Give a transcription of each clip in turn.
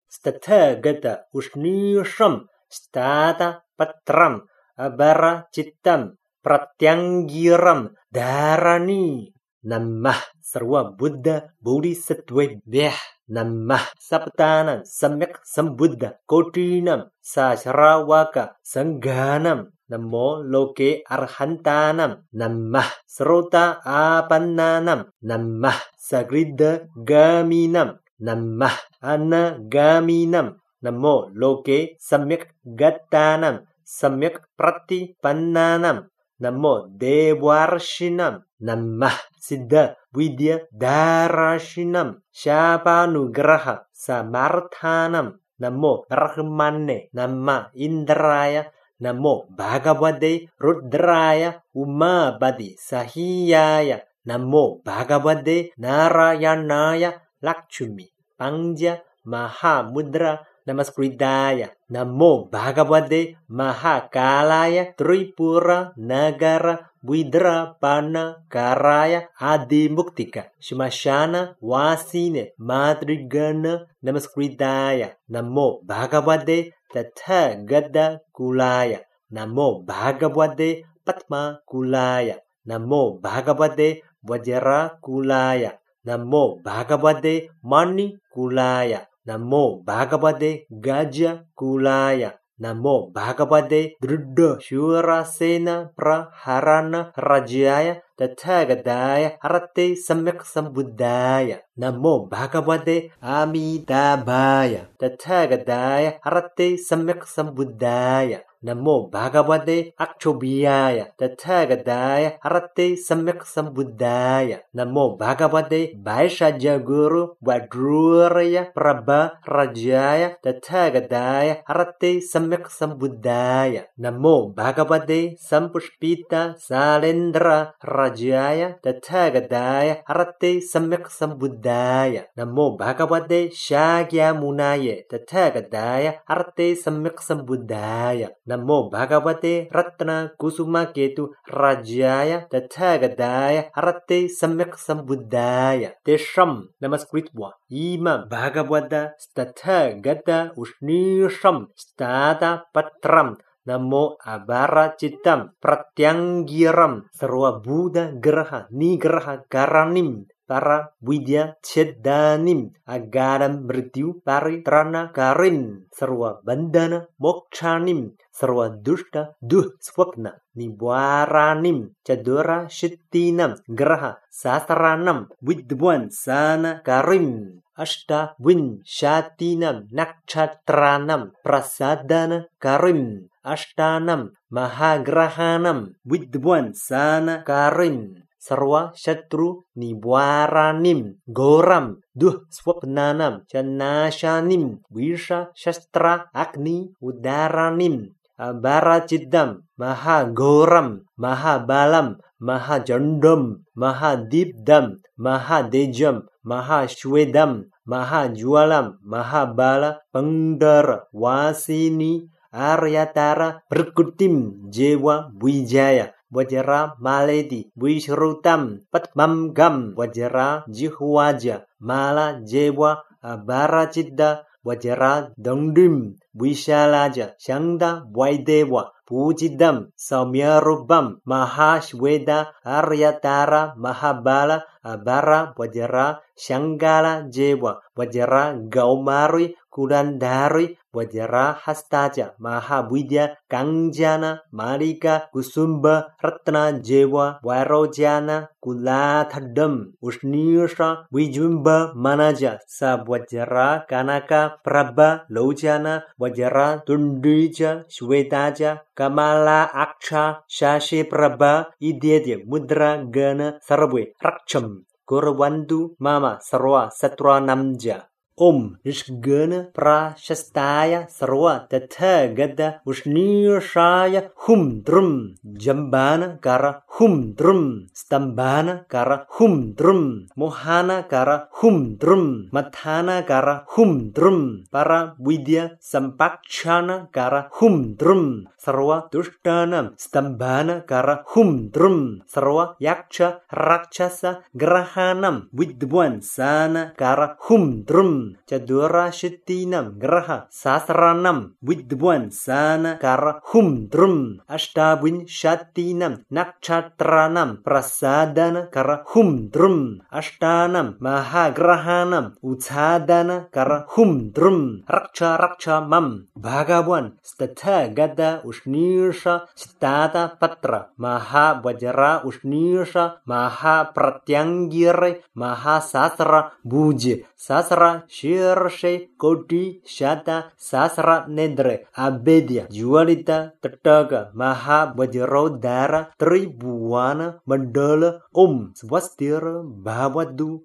Stathagata Ushnisham Sthata Patram Abara Chittam Pratyanggiram Dharani. Namah Sarva Buddha Bodhisattvebhyah Namah Saptanam Samyak Sambuddha Kotinam Sasharavaka Sanghanam Namo Loke Arhantanam Namah Srota Apannanam Namah Sagrida Gaminam Namah Anagaminam Namo Loke Samyak Gattanam Samyak Pratipannanam Namo Devarshinam Namah Siddha Vidya Darashinam Shapanugraha Samarthanam Namo Brahmane Nama Indraya Namo Bhagavate Rudraya Umabadi Sahiyaya Namo Bhagavate Narayanaya Lakshmi Pangja Mahamudra Namaskritaya Namo Bhagavate Mahakalaya Tripura Nagara Vidrapana Karaya Adimuktika Shmashana Vasine Madrigana Namaskritaya Namo Bhagavate Tathagata Kulaya Namo Bhagavate Padma Kulaya Namo Bhagavate Vajra Kulaya Namo Bhagavate Mani Kulaya Namo Bhagavate Gaja Kulaya Namo Bhagavate Druddha Shurasena Praharana Rajaya Tathagataya Arate Samyak Sambuddhaya Namo Bhagavate Amitabhaya Tathagataya Arate Samyak Sambuddhaya Namo Bhagavate Akshobhyaya Tathagataya Arate Samyak Sambuddhaya Namo Bhagavate Vaishajya Guru Vadruraya Prabha Rajaya Tathagataya Arate Samyak Sambuddhaya Namo Bhagavate Sampushpita Salendra Rajaya Tathagataya Arate Samyak Sambuddhaya Namo Bhagavate Shakyamunaya Tathagataya Arate Samyak Sambuddhaya Namo Bhagavate Ratna Kusuma Ketu Rajaya Tathagataya Arate Samyak Sambuddhaya Tesham Namaskritva Ima Bhagavata Stathagata Ushnisham Sthata Patram Namo Abara Chittam Pratyanggiram Sarva Buddha Graha Nigraha Karanim Para Vidya Chedanim Agaram Mrityu Paritrana Karin Sarva Bandhana Mokshanim Sarva Dushta Duh Swapna Nibwaranim Chadura Shittinam Graha Sasaranam Vidwan Sana Karim Ashta Vin Shatinam Nakshatranam Prasadana Karim Ashtanam Mahagrahanam Vidwan Sana Karim Sarva Shatru Nibwaranim Goram Duh Swapnanam Chanashanim Visha Shastra Agni Udaranim Abarachiddam Mahagoram Mahabalam Mahajandam Mahadipdam Mahadejam Mahashwedam Mahajwalam Mahabala Pandara Vasini Aryatara Perkutim Jewa Wijaya Vajra Maledi Vishrutam Patmam Gam Vajra Jihwaja Mala Jewa Abarachitta Vajra Dandim Vishalaja Shangda Vaideva Pujidam Saumyarubam Mahashweda Aryatara Mahabala Abara Vajra Shangala Jewa Vajra Gaumari Kudandari Vajra Hastaja Mahavidya Kangjana Malika Kusumba Ratna Jewa Vairojana Kulathadam Usnisha Vijumba Manaja Sabvajra Kanaka Prabha Lojana Vajra Tundija Shwetaja Kamala Aksha Shashi Prabha Idyadya Mudra Gana Sarve Raksham Gurvantu Mama Sarva Satra Namja Om Nishgana Prashastaya Sarva Tathagata Ushnishaya Hum Drum Jambana Kara Hum Drum Stambana Kara Hum Drum Mohana Kara Hum Drum Mathana Kara Hum Drum Para Vidya Sampakshana Kara Hum Drum Sarva Dushtanam Stambana Kara Hum Drum Sarva Yaksha Rakshasa Grahanam Vidwan Sana Kara Hum Drum Cadura Shittinam Graha Sasranam Vidwan Sana Kara Humdrum Ashtabin Shattinam Nakchatranam Prasadana Kara Humdrum Ashtanam Mahagrahanam Utsadana Kara Humdrum Raksha Mam Bhagawan Statha Gada Ushnisha Stata Patra Maha Vajra Ushnisha Maha Pratyangire Maha Sasra Buj Sasra Shirshe Koti Shata Sasra Nedre Abedya Jualita Tataga Maha Vajrodara Tribuana Mandala Swastira Bhavadu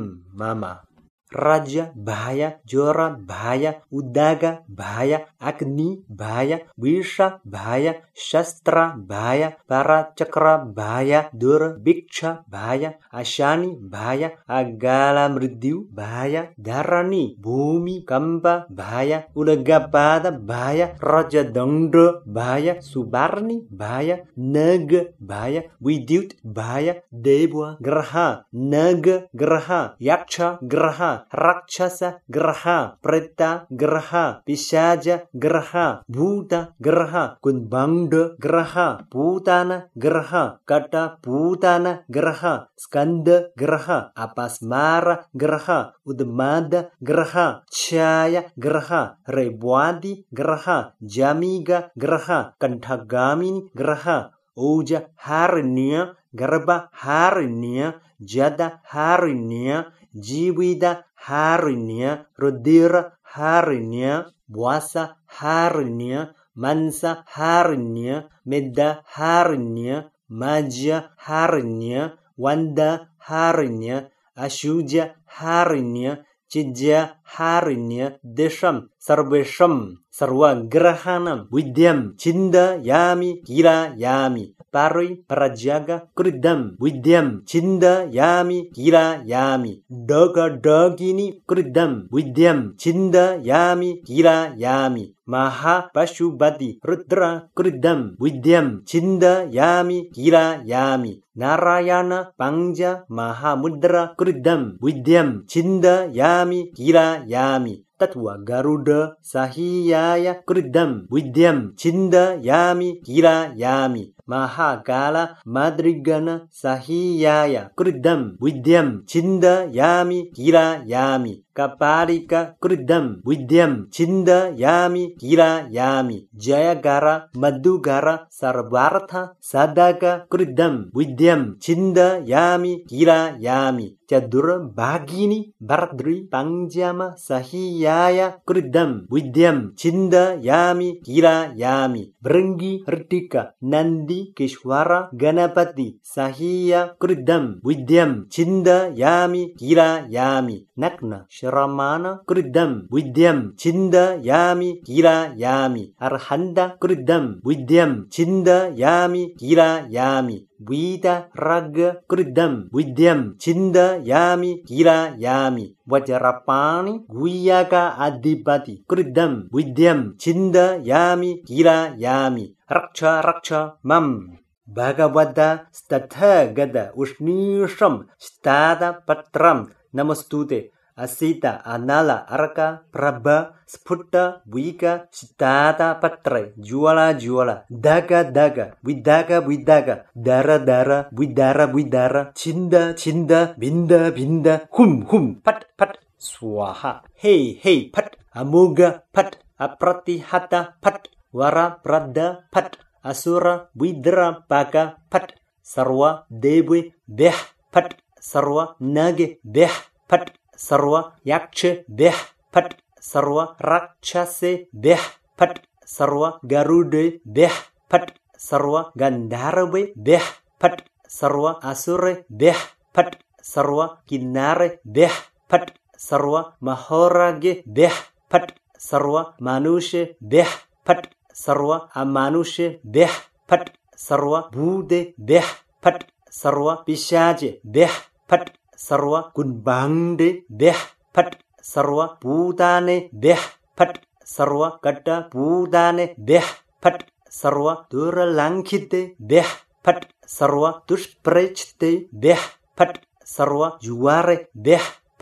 Mama Raja Bhaya, Jora Bhaya, Udaga Bhaya, Agni Bhaya, Visha Bhaya, Shastra Bhaya, Parachakra Bhaya, Dur Bhiksha Bhaya, Ashani Bhaya, Agala Mridyu Bhaya, Dharani Bhumi Kampa Bhaya, Udagapada Bhaya, Raja Dangda Bhaya, Subarni Bhaya, Nag Bhaya, Vidyut Bhaya, Debwa Graha, Nag Graha, Yaksha Graha, Rakshasa Graha, Preta Graha, Pishaja Graha, Bhuta Graha, Kunbangda Graha, Putana Graha, Kata Putana Graha, Skanda Graha, Apasmara Graha, Udmada Graha, Chaya Graha, Rebwadi Graha, Jamiga Graha, Kantagamini Graha, Oja Harinya, Garba Harinya, Jada Harinya, Jivida Harinya, Rudira Harinya, Bwasa Harinya, Mansa Harinya, Medda Harinya, Maja Harinya, Wanda Harinya, Ashuja Harinya, Chidya Harinya, Desham, Sarvesham, Sarva Grahanam, Vidyam, Chinda Yami, Gira Yami, Pari Prajaga Kridam, Vidyam, Chinda Yami, Gira Yami, Daga Dagini Kridam, Vidyam, Chinda Yami, Gira Yami, Maha Pashubati Rudra Kridam, Vidyam, Chinda Yami, Gira Yami, Narayana Pangja Mahamudra Kridam, Vidyam, Chinda Yami, Gira Yami, Tatwa Garuda Sahiyaya Kridam, Vidyam, Chinda Yami, Gira Yami, Mahagala Madrigana Sahiyaya Kridam, Vidyam, Chinda Yami, Gira Yami, Kaparika Kridam, Vidyam, Chinda Yami, Gira Yami, Jayagara Madhugara Sarvartha Sadaga Kridam, Vidyam, Chinda Yami, Gira Yami, Chadura Bhagini Bharadri Pangjama Sahiyaya Kridam, Vidyam, Chinda Yami, Gira Yami, Brengi Rdika Nandi Keshwara Ganapati Sahiya Kridam, Vidyam, Chinda Yami, Gira Yami, Nakna Shramana Kridam, Vidyam, Chinda Yami, Gira Yami, Arhanda Kridam, Vidyam, Chinda Yami, Gira Yami, Vida Raga Kridam, Vidyam, Chinda Yami, Gira Yami, Vajrapani Guyaga Adipati Kridam, Vidyam, Chinda Yami, Gira Yami, Raksha Mam, Bhagavada Statha Gada Ushnisham Stada Patram Namastute Asita Anala Arka Prabha Sputa Vika Stata Patre Juala Daga Vidaga Dara Vidara Chinda Binda Hum Pat Swaha Hey Pat Amoga Pat Apratihata Pat Vara Prada Pat Asura Vidra Baka Pat Sarwa Devi Beh Pat Sarwa Nage Beh Pat Sarwa Yaksha Beh Pat Sarwa Rakshase Beh Pat Sarwa Garude Beh Pat Sarwa Gandharve Beh Pat Sarwa Asure Beh Pat Sarwa Kinare Beh Pat Sarwa Mahorage Beh Pat Sarwa Manushe Beh Pat Sarwa Amanushe Beh Pat Sarwa Bude Beh Pat Sarwa Pishaje Beh Pat Sarwa Kunbangde Beh Pat Sarwa Putane Beh Pat Sarwa Kata Putane Beh Pat Sarwa Duralankite Beh Pat Sarwa Dushprechte Beh Pat Sarwa Juare Beh Pat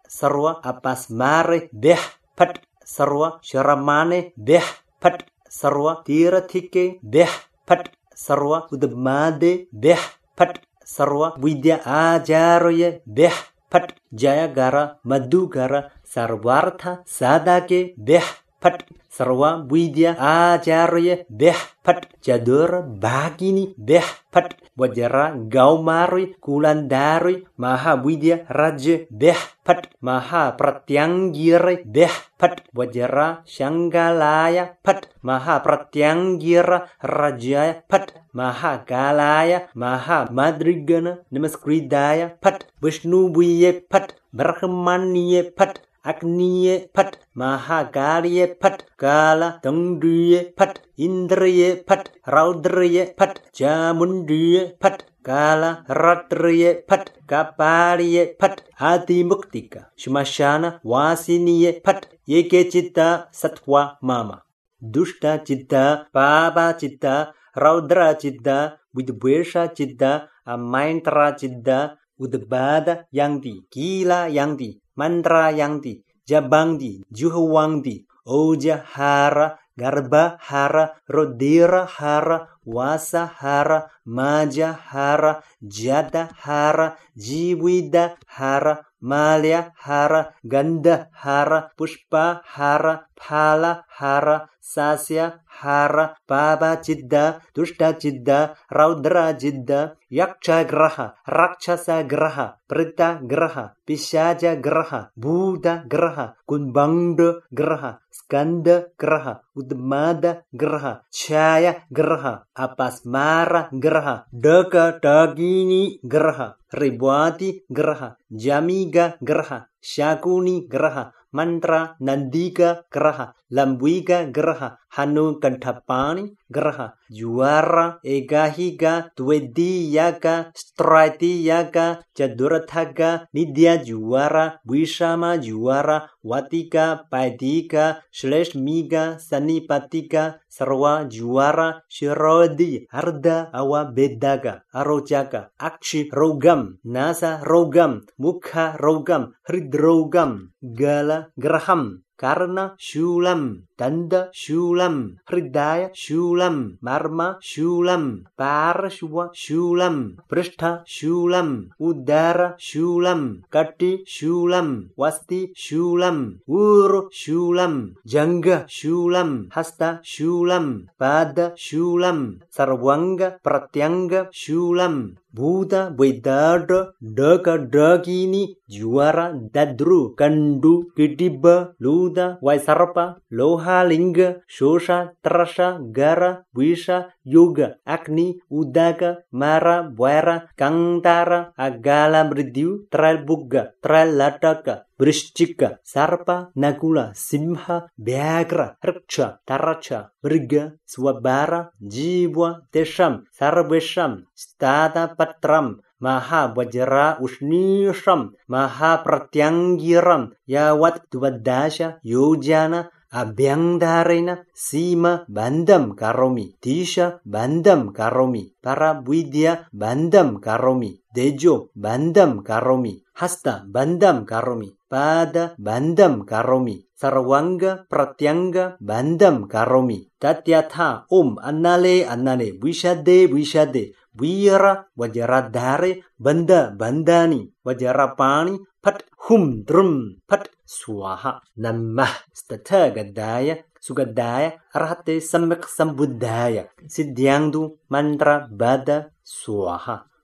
sarwa apas mare beh pat sarwa sharamane beh pat sarwa tirathike beh pat sarwa udmade beh pat sarwa vidya ajaroye beh pat jayagara madugara sarwartha sadake beh pat sarwa vidya ajarya beh pat jadora bagini beh pat wajara gaumarui kulandarui maha vidya raja beh pat maha pratyanggira beh pat wajara shanggalaya pat maha pratyanggira raja pat maha galaya maha madrigana namaskridaya pat vishnu buye pat brahmaniye pat Agniye pat, Mahagaliye pat, Kala Tungdiye pat, Indriye pat, Raudriye pat, Jamundiye pat, Kala Ratriye pat, Kapaliye pat, Adimuktika, Shmashana Wasiniye pat, Yeke Chitta Satwa Mama. Dushta Chitta, Papa Chitta, Raudra Chitta, Vidvesha Chitta, Amaintra Chitta, Udbada Yangdi, Kila Yangdi, Mantra Yangdi, Jabangdi, Juhwangdi, Oja Hara, Garba Hara, Rodira Hara, Wasa Hara, Maja Hara, Jada Hara, Jiwida Hara, Malya Hara, Ganda Hara, Pushpa Hara, Phala Hara, Sasya Hara, Baba Jidda, Dushta Jidda, Raudra Jidda, Yaksha Graha, Rakshasa Graha, Prita Graha, Pishaja Graha, Buddha Graha, Kunbangda Graha, Skanda Graha, Udmada Graha, Chaya Graha, Apasmara Graha, Daka Dagini Graha, Ribwati Graha, Jamiga Graha, Shakuni Graha, Mantra Nandika Graha, Lambwiga Graha, Hanu Kantapani Graha, Juara Egahiga, Twedi Yaga, Strati Yaga, Jadurathaga, Nidya Juara, Wishama Juara, Watika, Paidika, Shleshmiga, Sanipatika, Sarwa Juara, Shirodi, Arda Awa Bedaga, Arojaka, Akshi Rogam, Nasa Rogam, Mukha Rogam, Hridrogam, Gala Graham, Karna Shulam, Danda Shulam, Hridaya Shulam, Marma Shulam, Parashwa Shulam, Prishtha Shulam, Udara Shulam, Kati Shulam, Wasti Shulam, Uru Shulam, Janga Shulam, Hasta Shulam, Pada Shulam, Sarvanga Pratyanga Shulam, Buddha Vedada Daka Dagini Juara Dadru Kandu Kidiba Luda Vaisarpa Loha Linga Shosha Trasha Gara Visha Yoga Agni Udaka Mara Vaira Kantara Agala Mridyu Tralbuga Tralataka Vrishchika, Sarpa, Nagula, Simha, Vyagra, Riksha, Taracha, Vriga, Swabara, Jivwa, Tesham, Sarvesham, Stada Patram, Maha Vajra Ushnisham, Maha Pratyanggiram, Yawat Dvadasha, Yojana, Abhyangdarena, Sima Bandam Karomi, Tisha Bandam Karomi, Parabvidya Bandam Karomi, Dejo Bandam Karomi, Hasta Bandam Karomi, Pada Bandam Karomi, Sarvanga Pratyanga Bandam Karomi, Tatyatha Annale Annale, Vishade Vishade, Vira Vajaradhare, Banda Bandani, Vajarapani, Pat Hum Drum, Pat Swaha, Namah Statagadaya, Sugadaya, Arhate Samyak Sambuddhaya, Siddhyangdu Mantra Bada Swaha.